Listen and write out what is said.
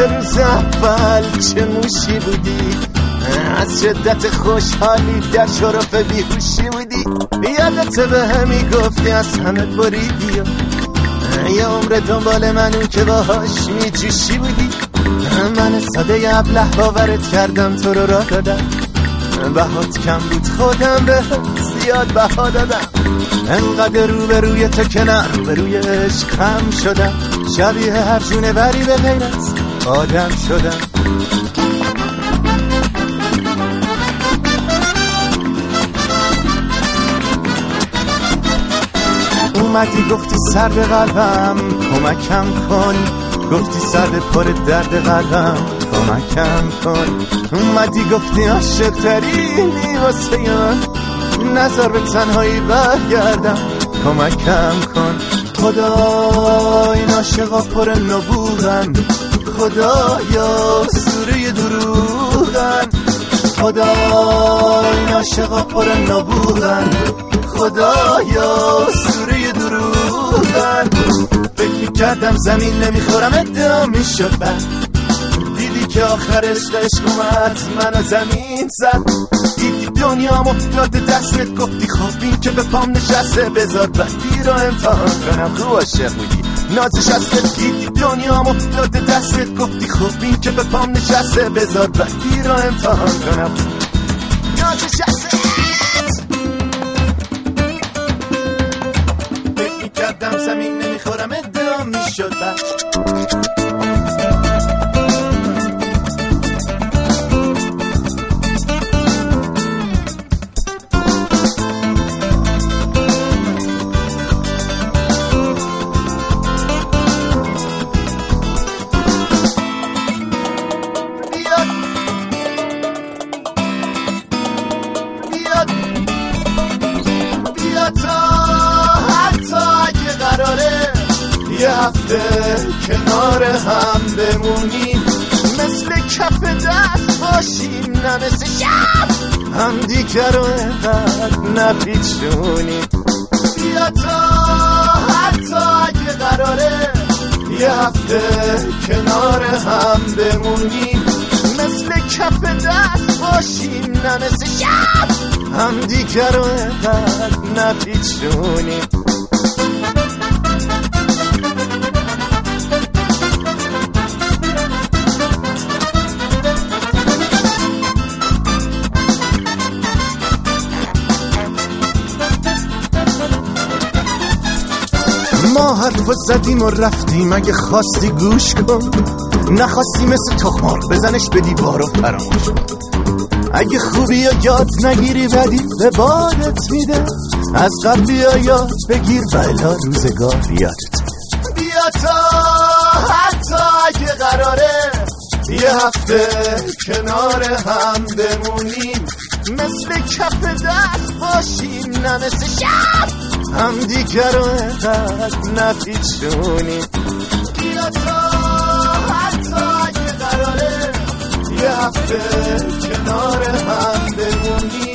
روز اول چه موشی بودی، از شدت خوشحالی در شرف بیهوشی بودی. یادت به همی گفتی از همه بریدی، یه عمر دنبال منو که باهاش میجوشی بودی. من ساده ابله باورت کردم، تو رو راه دادم، بهات کم بود خودم به زیاد بها دادم. انقدر روی تو که نه روی عشقم شدم، شبیه هر جونه بری به غیر از آدم شدم. اومدی گفتی سر به قلبم کمکم کن، گفتی سر به پر درد قلبم کمکم کن. اومدی گفتی عاشق ترینی واسه من، نذار به تنهایی برگردم کمکم کن. خدا این عاشقا پر نبوغن، خدایا سوره دروغن. خدا این عاشقا پر نبوغن، خدایا سوره دروغن. فکر میکردم زمین نمیخورم ادعا میشد، بعد دیدی که آخرش عشق اومد منو زمین زد. دیدی دنیا افتاد دستت، گفتی خب این که به پام نشسته بذار بدی رو امتحان کنم. خوب عاشق بودی نازش هست. دیدی دنیا افتاد دستت، گفتی خب این که به پام نشسته بذار بدی رو امتحان کنم. نازش هست کردم زمین نمیخورم ادعا میشد. بیا تا یه هفته کنار هم بمونیم، مثل کف دست باشیم نه مثل شب هم دیگر رو اینقدر نپیچونیم. بیا تا حتی اگه قراره یه هفته کنار هم بمونیم، مثل کف دست باشیم نه مثل شب هم دیگر رو اینقدر نپیچونیم. ما حرف زدیم و رفتیم، اگه خواستی گوش کن، نخواستی مثل تخمار بزنش به دیوار و فراموش کن. اگه خوبی یا یاد نگیری بدی به بادت میده، از قبلی یا یاد بگیر بلا روزگار یادت میده. بیا تا حتی اگه قراره یه هفته کنار هم بمونیم، مثل کف دست باشیم نه مثل شب هم دیگر رو اینقدر نپیچونیم. بیا تا حتی اگه قراره یه هفته کنار هم بمونیم،